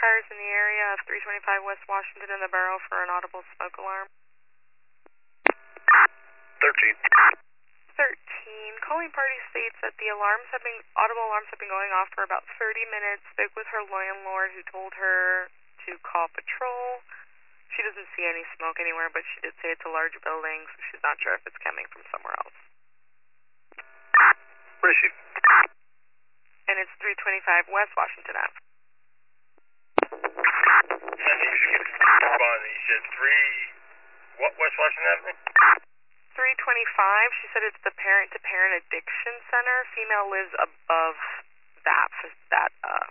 cars in the area of 325 West Washington in the borough for an audible smoke alarm. 13. 13. Calling party states that the audible alarms have been going off for about 30 minutes. Spoke with her landlord who told her to call patrol. She doesn't see any smoke anywhere, but she did say it's a large building, so she's not sure if it's coming from somewhere else. Where is she? And it's 325 West Washington Ave. You said 3, what, West Washington Avenue? 325, she said it's the Parent to Parent Addiction Center. Female lives above that